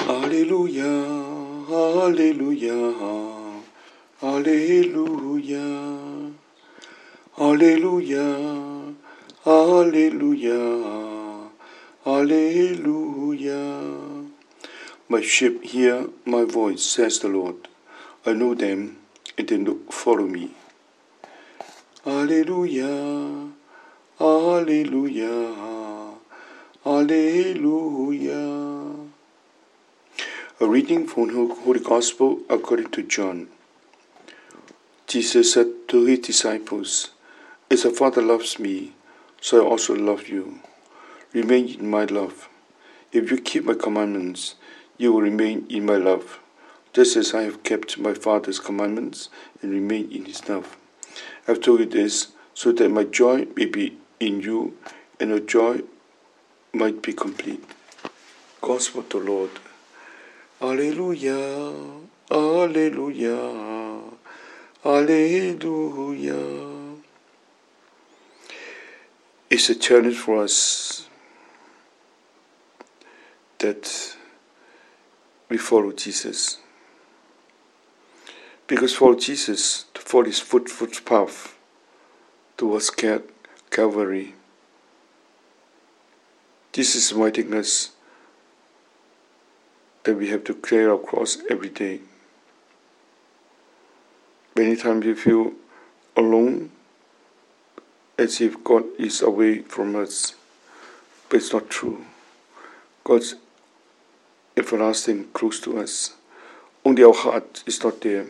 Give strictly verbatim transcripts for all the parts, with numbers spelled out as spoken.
Hallelujah, hallelujah, hallelujah, hallelujah, hallelujah, hallelujah. My sheep hear my voice, says the Lord. I know them, and they follow me. Hallelujah, hallelujah, hallelujah. A reading from the Holy Gospel according to John. Jesus said to his disciples, As the Father loves me, so I also love you. Remain in my love. If you keep my commandments, you will remain in my love, just as I have kept my Father's commandments and remain in his love. I have told you this, so that my joy may be in you, and your joy might be complete. Gospel of the Lord. Alleluia, Alleluia, Alleluia. It's a challenge for us that we follow Jesus. Because follow Jesus, to follow his foot, footpath towards Calvary. Jesus is inviting us that we have to carry our cross every day. Many times we feel alone, as if God is away from us. But it's not true. God's everlasting close to us. Only our heart is not there.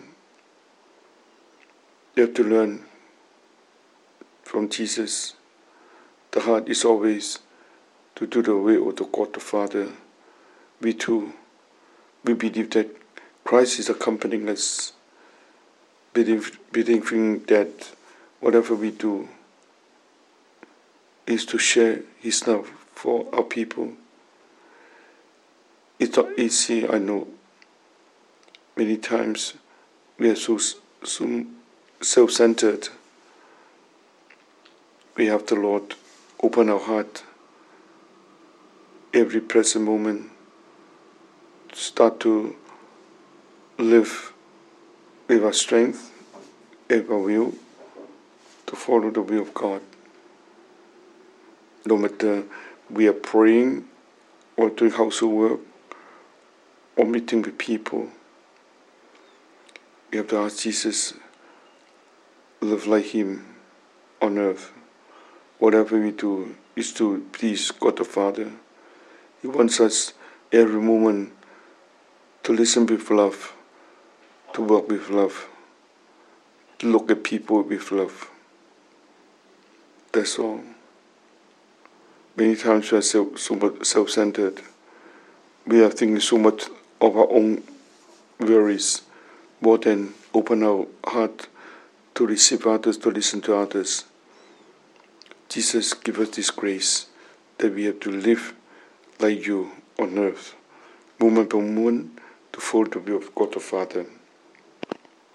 We have to learn from Jesus. The heart is always to do the will of the God the Father. We too, we believe that Christ is accompanying us, believe, believing that whatever we do is to share his love for our people. It's not easy, I know. Many times we are so, so self-centered. We have the Lord open our heart every present moment, start to live with our strength and our will to follow the will of God. No matter we are praying or doing household work or meeting with people, we have to ask Jesus, live like him on earth. Whatever we do is to please God the Father. He wants us every moment to listen with love, to work with love, to look at people with love. That's all. Many times we are so, so much self-centered. We are thinking so much of our own worries, more than open our heart to receive others, to listen to others. Jesus give us this grace that we have to live like you on earth, moment by moment, to follow the will of God the Father.